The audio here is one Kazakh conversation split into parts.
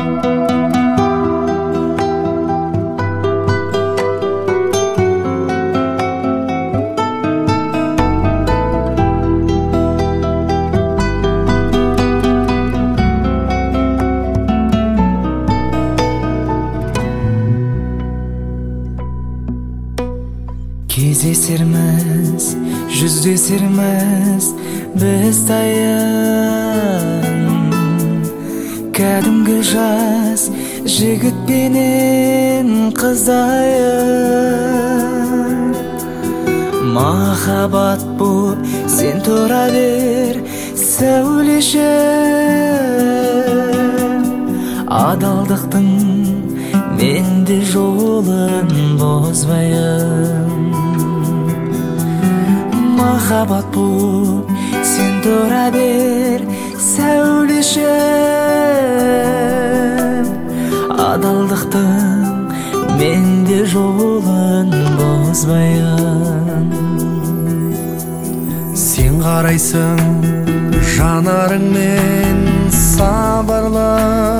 Кездесерміз, жүздесерміз біз тайын, кәдімгі жас жігітпенен қызайын. Махаббат боп сен тұра бер, сәулешім, адалдықтың менде жолын бозбайын. Махаббат боп сен тұра бер, сәулешім, адалдықтың менде жолын бозбайын. Сен қарайсың жанарыңмен сабырлы,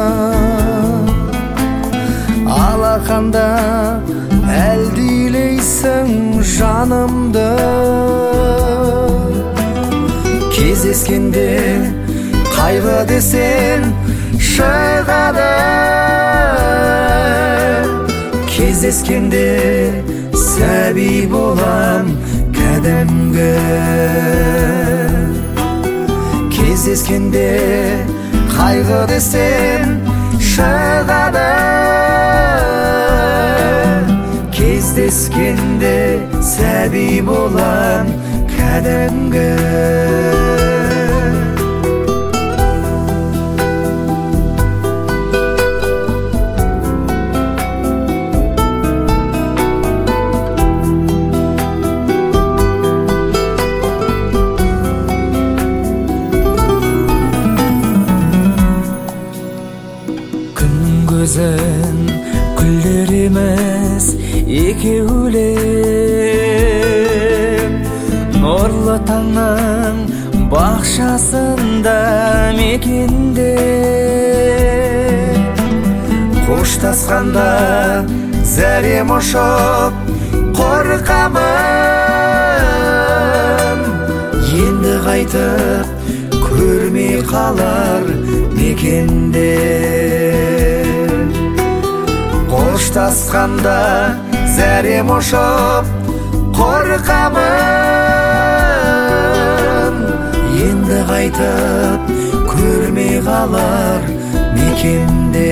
алақанда әлдилейсің жанымды. Кездескенде қайғы десең шығады, кездескенде сәби болам кәдімгі. Кездескенде қайғы десең шығады, кездескенде сәби болам кәдімгі. Күннің көзін күлдіреміз екеулеп, нұрлы таңның бақшасында мекенде. Қоштасқанда зәрем ұшып қорқамын, енді қайтып көрмей қалар мекенде. Қоштасқанда зәрем ұшып қорқамын, енді қайтып көрмей қалар мекенде.